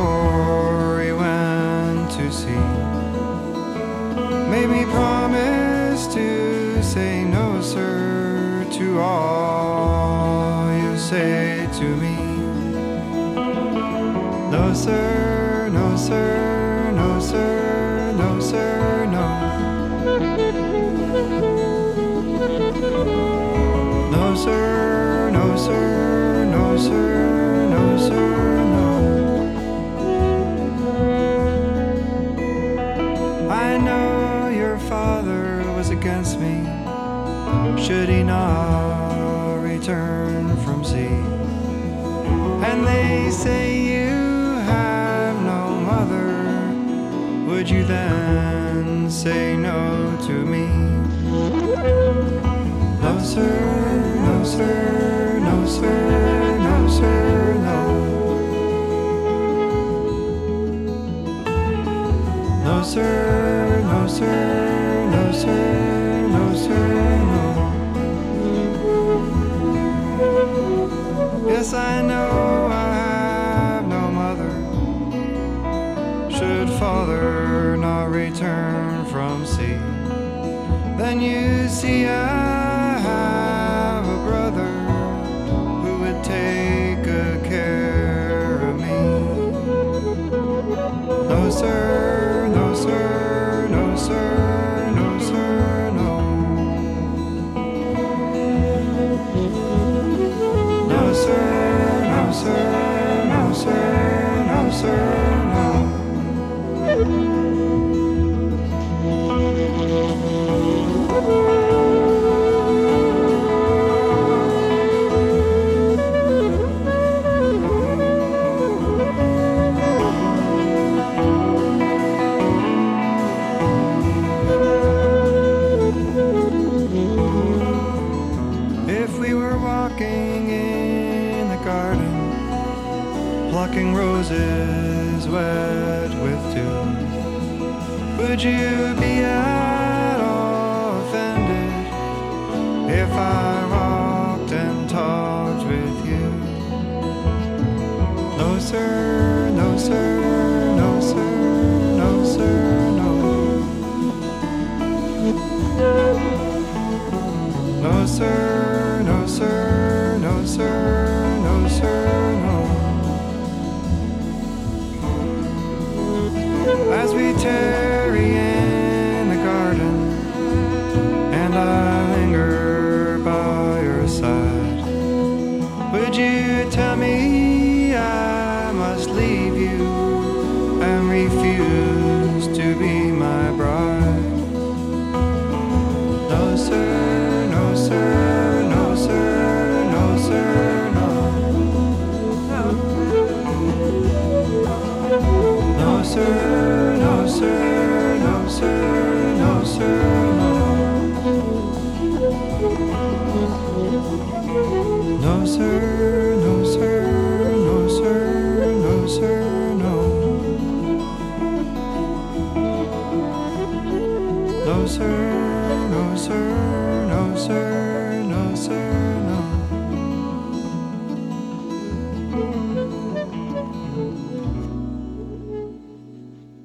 before he went to sea. Made me promise to say no, sir, to all you say to me. No, sir, no, sir, no, sir, no, sir, no. No, sir, no, sir, no, sir, no, sir, no. I know your father was against me, should he not return from sea. And they say you have no mother, would you then say no to me? No, sir, no, sir, no, sir, no, sir, no. No, sir, no, sir, no, sir, no, sir, no. Yes, I know I have no mother, should father not return from sea. Then you see I have a brother who would take good care of me. No, sir, no, sir, no, sir, no, sir, no. No, sir, no, sir, no, sir, no, sir, no. If we were walking in the garden, plucking roses wet with dew, would you be at all offended if I walked and talked with you? No, sir, no, sir, no, sir, no, sir, no. No, sir, no, sir, no, sir, no, sir, no. As we tarry in the garden and I linger by your side, would you tell me I must leave you and refuse to be my bride? No, sir, no, sir, no, sir, no, sir, no. No, sir, no, sir, no, sir, no, sir, no. No, sir, no, sir, no, sir, no, sir, no. No, sir.